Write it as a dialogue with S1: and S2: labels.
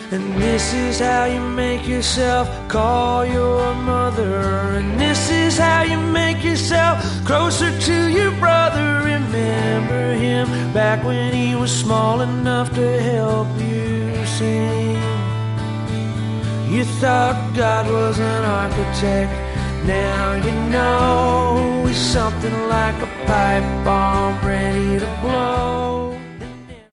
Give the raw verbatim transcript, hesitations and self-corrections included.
S1: And this is how you make yourself call your mother. And this is how you make yourself closer to your brother. Remember him back when he was small enough to help you sing. You thought God was an architect, now you know he's something like a pipe bomb ready to blow.